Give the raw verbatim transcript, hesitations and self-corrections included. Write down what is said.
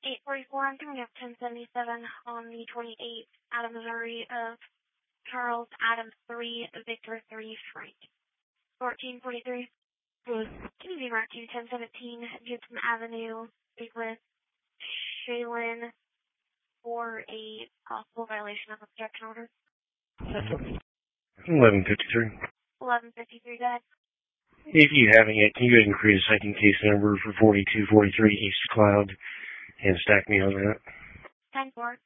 eight forty-four, I'm coming up ten seventy-seven on the twenty-eighth out of Missouri of Charles Adams three, Victor three, Frank. fourteen forty-three. Can you be marked to ten seventeen, Gibson Avenue, speak with Shaylin for a possible violation of obstruction order? eleven fifty-three. eleven fifty-three, go ahead. If you haven't yet, can you go ahead and create a second case number for forty-two forty-three East Cloud and stack me on that? ten four.